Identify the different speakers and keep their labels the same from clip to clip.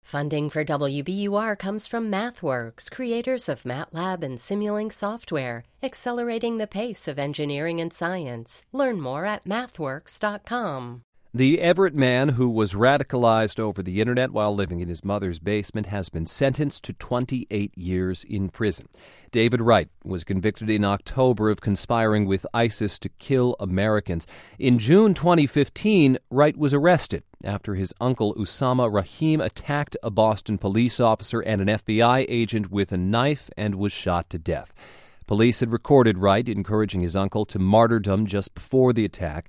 Speaker 1: Funding for WBUR comes from MathWorks, creators of MATLAB and Simulink software, accelerating the pace of engineering and science. Learn more at mathworks.com.
Speaker 2: The Everett man who was radicalized over the internet while living in his mother's basement has been sentenced to 28 years in prison. David Wright was convicted in October of conspiring with ISIS to kill Americans. In June 2015, Wright was arrested after his uncle Usama Rahim attacked a Boston police officer and an FBI agent with a knife and was shot to death. Police had recorded Wright encouraging his uncle to martyrdom just before the attack.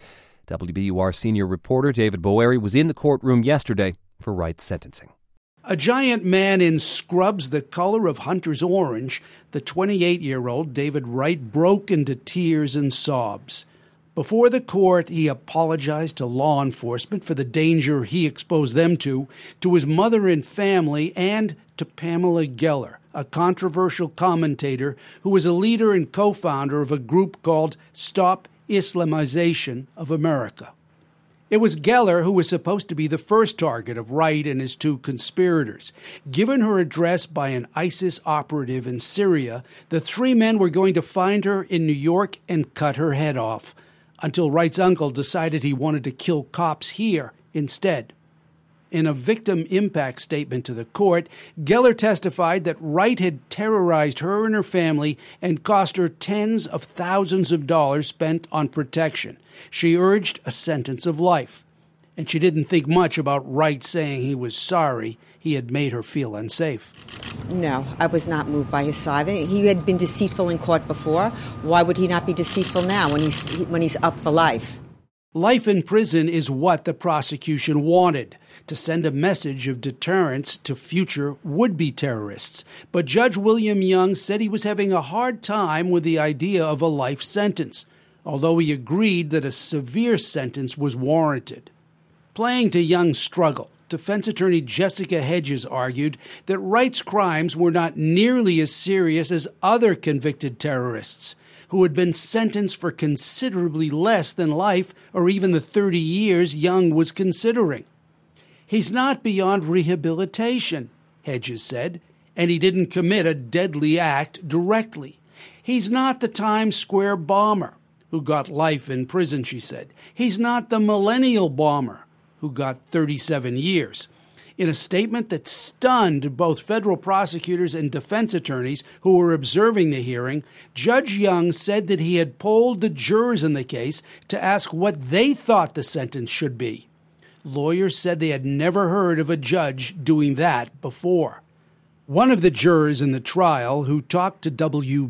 Speaker 2: WBUR senior reporter David Boeri was in the courtroom yesterday for Wright's sentencing.
Speaker 3: A giant man in scrubs the color of hunter's orange, the 28-year-old David Wright broke into tears and sobs. Before the court, he apologized to law enforcement for the danger he exposed them to his mother and family, and to Pamela Geller, a controversial commentator who was a leader and co-founder of a group called Stop Islamization of America. It was Geller who was supposed to be the first target of Wright and his two conspirators. Given her address by an ISIS operative in Syria, the three men were going to find her in New York and cut her head off, until Wright's uncle decided he wanted to kill cops here instead. In a victim impact statement to the court, Geller testified that Wright had terrorized her and her family and cost her tens of thousands of dollars spent on protection. She urged a sentence of life, and she didn't think much about Wright saying he was sorry he had made her feel unsafe.
Speaker 4: No, I was not moved by his sorry. He had been deceitful in court before. Why would he not be deceitful now when he's up for life?
Speaker 3: Life in prison is what the prosecution wanted, to send a message of deterrence to future would-be terrorists. But Judge William Young said he was having a hard time with the idea of a life sentence, although he agreed that a severe sentence was warranted. Playing to Young's struggle, defense attorney Jessica Hedges argued that Wright's crimes were not nearly as serious as other convicted terrorists, who had been sentenced for considerably less than life or even the 30 years Young was considering. He's not beyond rehabilitation, Hedges said, and he didn't commit a deadly act directly. He's not the Times Square bomber who got life in prison, she said. He's not the millennial bomber who got 37 years. In a statement that stunned both federal prosecutors and defense attorneys who were observing the hearing, Judge Young said that he had polled the jurors in the case to ask what they thought the sentence should be. Lawyers said they had never heard of a judge doing that before. One of the jurors in the trial, who talked to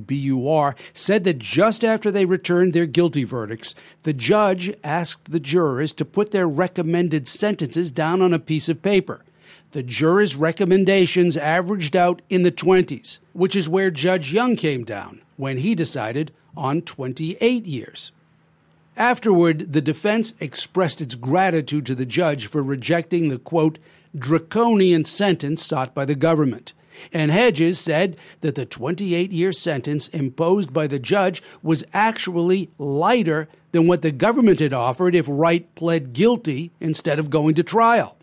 Speaker 3: WBUR, said that just after they returned their guilty verdicts, the judge asked the jurors to put their recommended sentences down on a piece of paper. The jurors' recommendations averaged out in the 20s, which is where Judge Young came down when he decided on 28 years. Afterward, the defense expressed its gratitude to the judge for rejecting the, quote, draconian sentence sought by the government. And Hedges said that the 28-year sentence imposed by the judge was actually lighter than what the government had offered if Wright pled guilty instead of going to trial.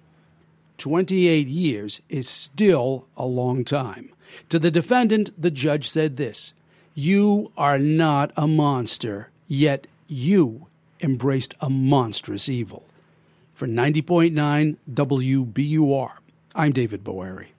Speaker 3: 28 years is still a long time. To the defendant, the judge said this: "You are not a monster, yet you embraced a monstrous evil." For 90.9 WBUR, I'm David Boeri.